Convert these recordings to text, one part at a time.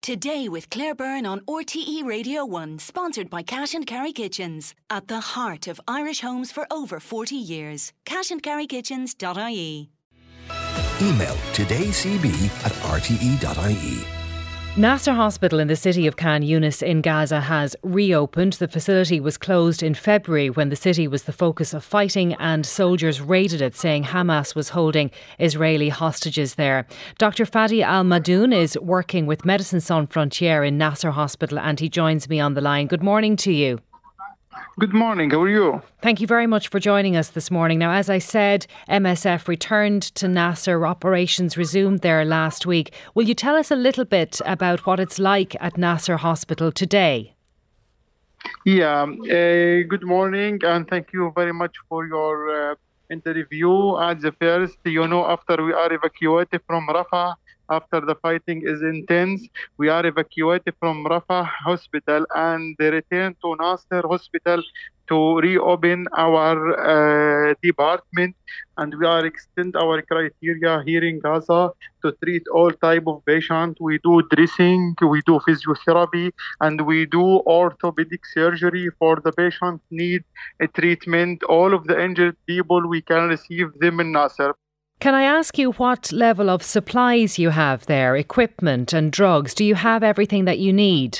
Today with Claire Byrne on RTE Radio 1, sponsored by Cash and Carry Kitchens. At the heart of Irish homes for over 40 years. cashandcarrykitchens.ie. Email todaycb@rte.ie. Nasser Hospital in the city of Khan Yunis in Gaza has reopened. The facility was closed in February when the city was the focus of fighting and soldiers raided it, saying Hamas was holding Israeli hostages there. Dr. Fadi Al-Madoun is working with Médecins Sans Frontières in Nasser Hospital and he joins me on the line. Good morning to you. Good morning, how are you? Thank you very much for joining us this morning. Now, as I said, MSF returned to Nasser, operations resumed there last week. Will you tell us a little bit about what it's like at Nasser Hospital today? Yeah, good morning and thank you very much for your interview. At the first, after we are evacuated from Rafah, after the fighting is intense, we are evacuated from Rafah Hospital and they return to Nasser Hospital to reopen our department, and we are extend our criteria here in Gaza to treat all type of patients. We do dressing, we do physiotherapy, and we do orthopedic surgery for the patient need a treatment. All of the injured people, we can receive them in Nasser. Can I ask you what level of supplies you have there, equipment and drugs? Do you have everything that you need?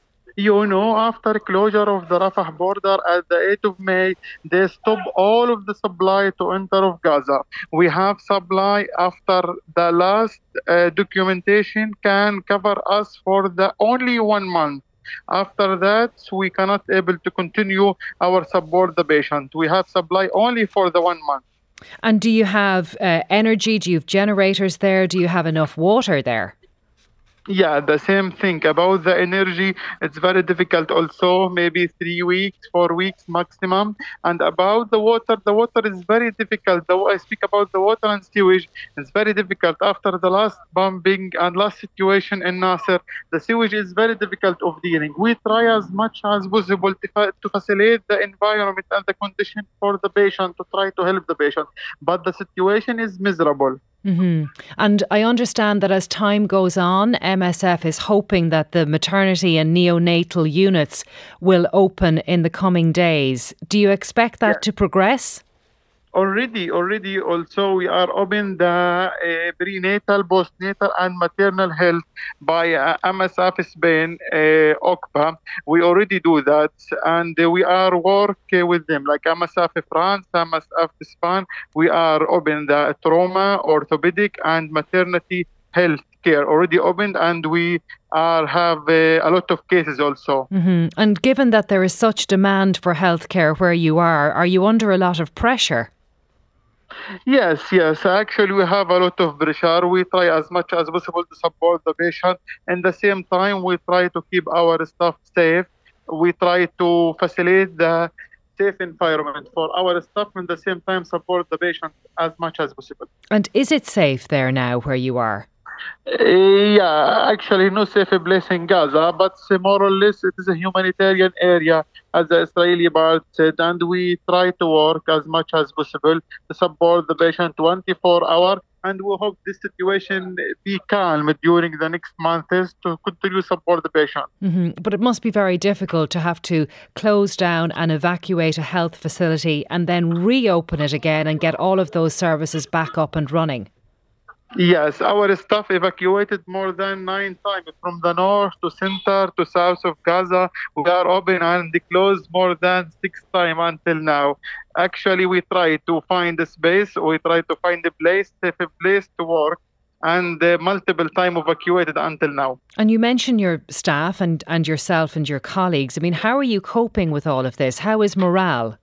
After closure of the Rafah border at the 8th of May, they stop all of the supply to enter of Gaza. We have supply after the last documentation can cover us for the only 1 month. After that, we cannot able to continue our support the patient. We have supply only for the 1 month. And do you have energy? Do you have generators there? Do you have enough water there? Yeah, the same thing. About the energy, it's very difficult also, maybe 3 weeks, 4 weeks maximum. And about the water is very difficult. I speak about the water and sewage. It's very difficult. After the last bombing and last situation in Nasser, the sewage is very difficult of dealing. We try as much as possible to facilitate the environment and the condition for the patient, to try to help the patient. But the situation is miserable. Mm-hmm. And I understand that as time goes on, MSF is hoping that the maternity and neonatal units will open in the coming days. Do you expect that to progress? Already also we are open the prenatal, postnatal and maternal health by MSF Spain, OCPA. We already do that and we are working with them like MSF France, MSF Spain. We are open the trauma, orthopedic and maternity health care already opened, and we have a lot of cases also. Mm-hmm. And given that there is such demand for healthcare where you are you under a lot of pressure? Yes. Actually, we have a lot of pressure. We try as much as possible to support the patient. At the same time, we try to keep our staff safe. We try to facilitate the safe environment for our staff and at the same time support the patient as much as possible. And is it safe there now where you are? Yeah, actually no safe place in Gaza, but more or less it is a humanitarian area, as the Israeli part said, and we try to work as much as possible to support the patient 24 hours, and we hope this situation be calm during the next months to continue support the patient. Mm-hmm. But it must be very difficult to have to close down and evacuate a health facility and then reopen it again and get all of those services back up and running. Yes, our staff evacuated more than 9 times from the north to center to south of Gaza. We are open and closed more than 6 times until now. Actually, we try to find a space, we try to find a place, safe place to work, and multiple times evacuated until now. And you mentioned your staff and yourself and your colleagues. I mean, how are you coping with all of this? How is morale?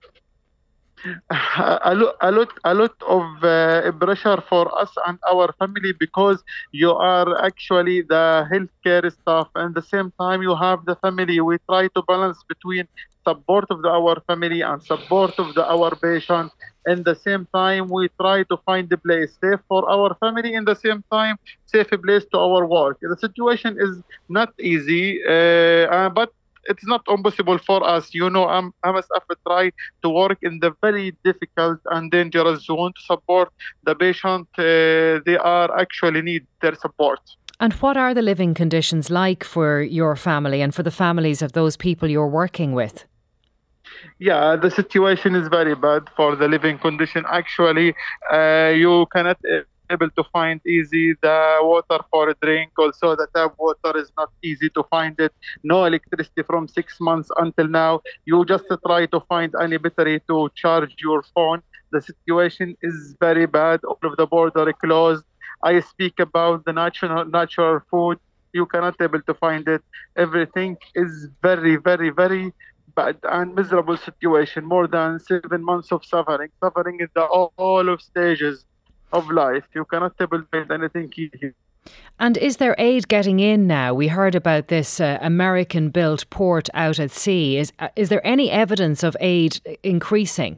A lot of pressure for us and our family, because you are actually the healthcare staff and at the same time you have the family. We try to balance between support of our family and support of our patient. In the same time, we try to find a place safe for our family, in the same time safe place to our work. The situation is not easy, but it's not impossible for us. MSF try to work in the very difficult and dangerous zone to support the patient. They are actually need their support. And what are the living conditions like for your family and for the families of those people you're working with? Yeah, the situation is very bad for the living condition. Actually, you cannot able to find easy the water for a drink. Also, the tap water is not easy to find it. No electricity from 6 months until now. You just try to find any battery to charge your phone. The situation is very bad. All of the border are closed. I speak about the natural food. You cannot able to find it. Everything is very, very, very bad and miserable situation. More than 7 months of suffering. Suffering in the all of stages of life. You cannot able to find anything here. And is there aid getting in now? We heard about this American-built port out at sea. Is there any evidence of aid increasing?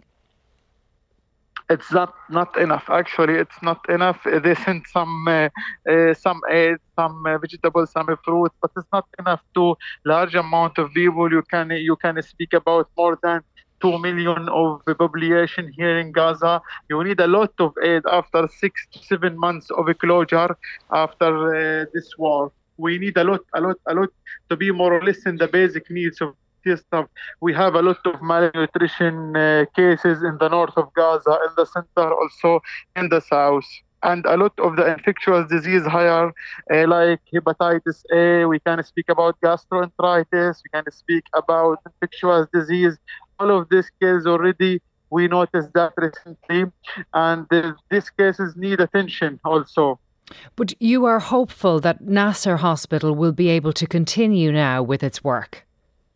It's not enough. Actually, it's not enough. They sent some aid, some vegetables, some fruit, but it's not enough to large amount of people. You can speak about more than 2 million of the population here in Gaza. You need a lot of aid after 6 to 7 months of a closure after this war. We need a lot to be more or less in the basic needs of this stuff. We have a lot of malnutrition cases in the north of Gaza, in the center, also in the south. And a lot of the infectious disease higher, like hepatitis A. We can speak about gastroenteritis. We can speak about infectious disease. All of these cases already, we noticed that recently. And these cases need attention also. But you are hopeful that Nasser Hospital will be able to continue now with its work?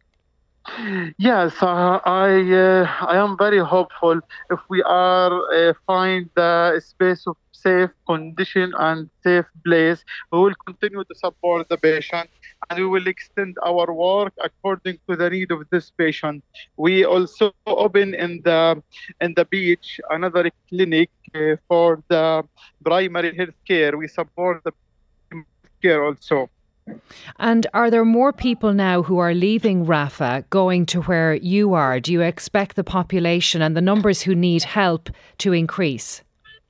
Yes, I am very hopeful. If we are find a space of safe condition and safe place, we will continue to support the patient and we will extend our work according to the need of this patient. We also open in the beach another clinic for the primary health care. We support the care also. And are there more people now who are leaving Rafah going to where you are? Do you expect the population and the numbers who need help to increase?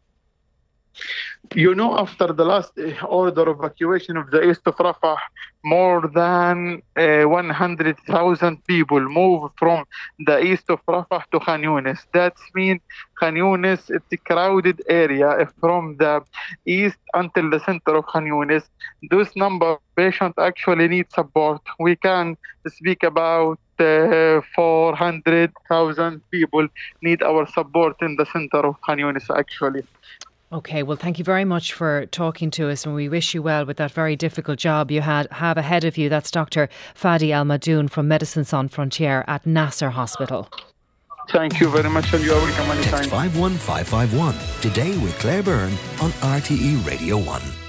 You know, after the last order of evacuation of the east of Rafah, more than 100,000 people moved from the east of Rafah to Khan Yunis. That means Khan Yunis, it's a crowded area from the east until the center of Khan Yunis. Those number of patients actually need support. We can speak about 400,000 people need our support in the center of Khan Yunis actually. Okay, well, thank you very much for talking to us and we wish you well with that very difficult job you have ahead of you. That's Dr. Fadi Al-Madoun from Medicine Sans Frontières at Nasser Hospital. Thank you very much and you are welcome anytime. Text 51551 today with Claire Byrne on RTE Radio 1.